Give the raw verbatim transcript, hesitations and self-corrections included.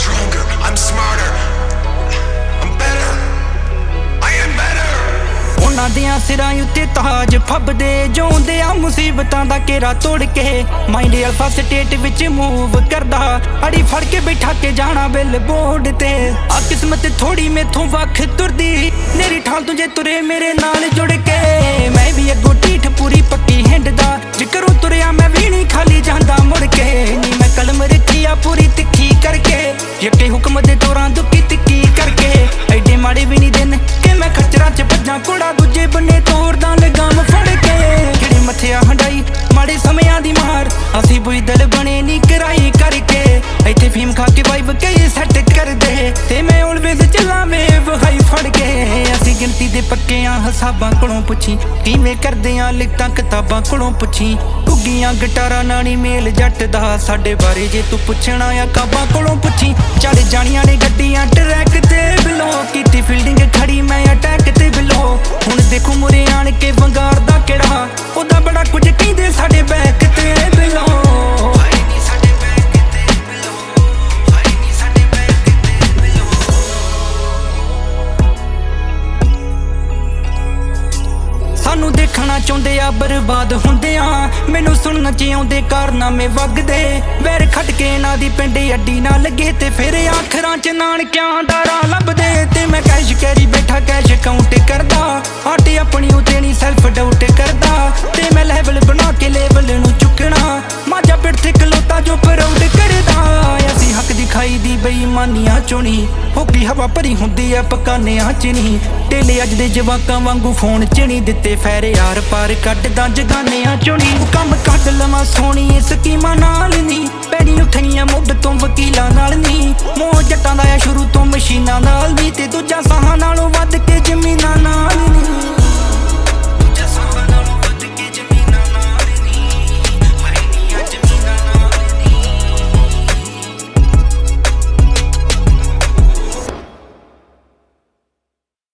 stronger, I'm smarter, I'm better, I am better। ਉਹਨਾਂ ਦੀਆਂ ਸਿਰਾਂ ਉੱਤੇ ਤਾਜ ਫੱਬਦੇ ਜਿਉਂਦੇ ਆ ਮੁਸੀਬਤਾਂ ਦਾ ਘੇਰਾ ਤੋੜ ਕੇ। ਮਾਈਂਡ ਅਲਫਾ ਸਟੇਟ ਵਿੱਚ ਮੂਵ ਕਰਦਾ, ਅੜੀ ਫੜ ਕੇ ਬਿਠਾ ਕੇ ਜਾਣਾ ਬਿਲ ਬੋਰਡ ਤੇ। ਆ ਕਿਸਮਤ ਥੋੜੀ ਮੇਥੋਂ ਵੱਖ ਤੁਰਦੀ, ਮੇਰੀ ਠਾਲ ਤੁਝੇ ਤੁਰੇ ਮੇਰੇ ਨਾਲ ਜੁੜ ਕੇ। ਮੈਂ ਵੀ ਅੱਗੋਂ ਢੀਠ ਪੂਰੀ ਪੱਕੀ ਹਿੰਡਦਾ, ਜਿਕਰੋਂ ਤੁਰਿਆ ਮੈਂ ਵੀ ਨਹੀਂ ਖਾਲੀ ਜਾਂਦਾ ਮੁੜ ਕੇ। ਨੀ ਮੈਂ ਕਲਮ ਰੱਖੀ ਆ ਪੂਰੀ ਤਿੱਖੀ ਕਰਕੇ, ਯੱਕੇ ਹੁਕਮ ਦੇ ਦੌਰਾਨ ਦੁੱਕੀ ਤਿੱਕੀ ਕਰਕੇ। ਐਡੇ ਮਾੜੇ ਵੀ ਨਹੀਂ ਦਿਨ ਕਿ ਮੈਂ ਖੱਚਰਾਂ ਚ ਭੱਜਾਂ ਕੋੜਾ, ਦੂਜੇ ਬੰਨੇ ਤੋੜਦਾ ਲਗਾਮ ਫੜ ਕੇ। ਜਿਹੜੇ ਮੱਥਿਆ ਹੰਡਾਈ ਮਾੜੇ ਸਮਿਆਂ ਦੀ ਮਾਰ, ਅਸੀਂ ਬੁਈ ਦਿਲ ਬਣੇ ਨੀ ਕਰਾਈ ਕਰਕੇ। ਇੱਥੇ ਫੀਮ ਖਾ ਕੇ ਵਾਈਬ ਕਈ ਸੈੱਟ ਕਰਦੇ, ਤੇ ਮੈਂ ਆਲਵੇਜ਼ ਚੱਲਾਂ ਵੇਵ ਹਾਈ ਫੜ ਕੇ। ਅਸੀਂ ਗਿਣਤੀ ਦੇ ਪੱਕਿਆਂ ਹਿਸਾਬਾਂ ਕੋਲੋਂ ਪੁੱਛੀ, ਕਿਵੇਂ ਕਰਦੇ ਆ ਲਿਖਤਾਂ ਕਿਤਾਬਾਂ ਕੋਲੋਂ ਪੁੱਛੀ। ਉੱਗੀਆਂ ਗਿਟਾਰਾਂ ਨਾਲ ਨੀ ਮੇਲ ਜੱਟ ਦਾ, ਸਾਡੇ ਬਾਰੇ ਜੇ ਤੂੰ ਪੁੱਛਣਾ ਆ ਕਾਬਾਂ ਕੋਲੋਂ ਪੁੱਛੀ। ਚੜ ਜਾਣੀਆਂ ਨੇ ਗੱਡੀਆਂ ਟਰੈਕ ਤੇ ਬਿਲੋ, ਕੀਤੀ ਫੀਲਡਿੰਗ ਖੜੀ ਮੈਂ ਅਟੈਕ ਤੇ ਬਿਲੋ। ਹੁਣ ਦੇਖੋ ਮੁਰੇ ਆਣ ਕੇ ਵੰਗਾਰਦਾ ਕਿਹੜਾ, ਉਹਦਾ ਬੜਾ ਕੁਝ ਕਹਿੰਦੇ ਸਾਡੇ ਬੈਕ ਤੇ ਬਿਲੋ। ਸਾਨੂੰ ਦੇਖਣਾ ਚਾਹੁੰਦੇ ਆ ਬਰਬਾਦ ਹੁੰਦੇ ਆ, ਮੈਨੂੰ ਸੁਣਨ ਚ ਆਉਂਦੇ ਕਾਰਨਾਮੇ ਵਗਦੇ। ਵੈਰ ਖੱਟ ਕੇ ਇਹਨਾਂ ਦੀ ਪਿੰਡ ਅੱਡੀ ਨਾ ਲੱਗੇ, ਤੇ ਫਿਰ ਆਖਰਾਂ ਚ ਨਾਨਕਿਆਂ ਦਾ ਰਾਹ ਲੱਭਦੇ। ਤੇ ਮੈਂ ਕੈਸ਼ ਕੈਰੀ ਬੈਠਾ ਕੈਸ਼ ਕਾਊਂਟ ਕਰਦਾ, ਆਟੇ ਆਪਣੀ ਉਤੇ ਨਹੀਂ ਸੈਲਫ ਡਾਊਟ ਕਰਦਾ। ਤੇ ਮੈਂ ਲੈਵਲ ਬਣਾ ਕੇ ਲੇਵਲ ਨੂੰ ਚੁੱਕਣਾ, ਮਾਝਾ ਪਿੜ ਤੇ ਖਲੋਤਾ ਜੋ ਪ੍ਰਾਊਡ ਕਰਦਾ। ਅਸੀਂ ਹੱਕ ਦਿਖਾਈ ਦੀ ਬੇਈਮਾਨੀਆਂ ਚੁਣੀ, ਹੋਕੀ ਹਵਾ ਭਰੀ ਹੁੰਦੀ ਆ ਪਕਾਨਿਆਂ ਚ ਨਹੀਂ। ਟੇਲੇ ਅੱਜ ਦੇ ਜਵਾਕਾਂ ਵਾਂਗੂ ਫੋਨ ਚ ਨਹੀਂ ਦਿੱਤੇ, ਫੈਰ ਯਾਰ ਪਾਰ ਕੱਢਦਾ ਜਗਾਨਿਆਂ ਚੋਂ ਨੀ। ਕੰਮ ਕੱਢ ਲਵਾਂ ਸੋਹਣੀ ਸਕੀਮਾਂ ਨਾਲ ਨੀ, ਪੈੜੀ ਉੱਠਣੀਆਂ ਮੁੱਢ ਤੋਂ ਵਕੀਲਾਂ ਨਾਲ ਨੀ। ਮੋਹ ਜੱਟਾਂ ਦਾ ਆ ਸ਼ੁਰੂ ਤੋਂ ਮਸ਼ੀਨਾਂ ਨਾਲ ਨੀ, ਤੇ ਦੂਜਾ ਸਾਹਾਂ ਨਾਲੋਂ ਵੱਧ ਕੇ ਜ਼ਮੀਨਾਂ ਨਾਲ।